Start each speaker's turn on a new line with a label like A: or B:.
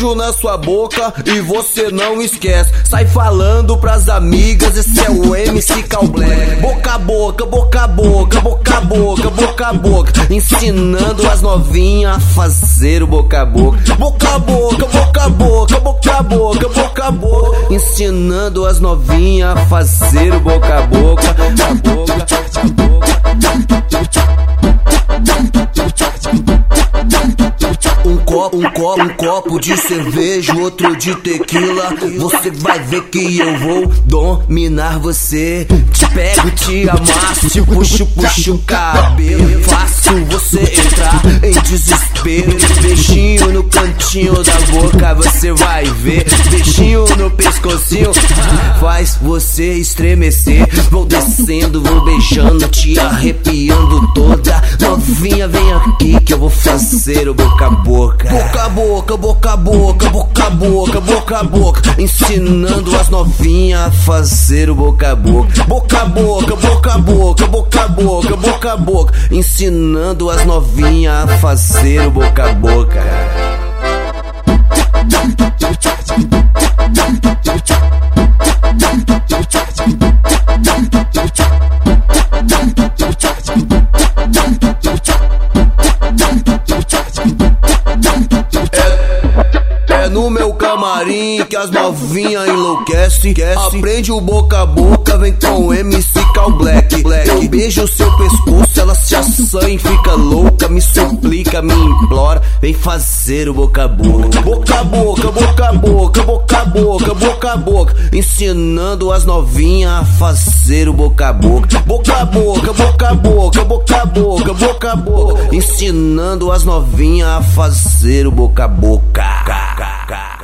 A: beijo na sua boca e você não esquece. Sai falando pras amigas, esse é o MC Call Black. Boca a boca, boca a boca, boca a boca, boca a boca, ensinando as novinhas a fazer o boca a boca. Boca a boca, boca a boca, boca a boca, boca a boca, ensinando as novinhas a fazer o boca a boca. A boca, a boca. Um copo de cerveja, outro de tequila. Você vai ver que eu vou dominar você. Te pego, te amasso, te puxo o cabelo. Faço você entrar em desespero. Beijinho no cantinho da boca, você vai ver. Beijinho no pescocinho, faz você estremecer. Vou descendo, vou beijando, te arrepiando toda. Novinha, vem aqui que eu vou fazer o boca a boca. Boca a boca, boca a boca, boca a boca, boca a boca, ensinando as novinhas a fazer o boca a boca. Boca a boca, boca a boca, boca a boca, boca a boca, ensinando as novinhas a fazer o boca a boca. No meu camarim que as novinhas enlouquecem. Aprende o boca a boca, vem com o MC Call Black. Eu beijo o seu pescoço, ela se assanha e fica louca. Me suplica, me implora, vem fazer o boca a boca. Boca a boca, boca a boca, boca a boca, boca a boca, ensinando as novinhas a fazer o boca a boca. Boca a boca, boca a boca, boca a boca, boca a boca, ensinando as novinhas a fazer o boca a boca.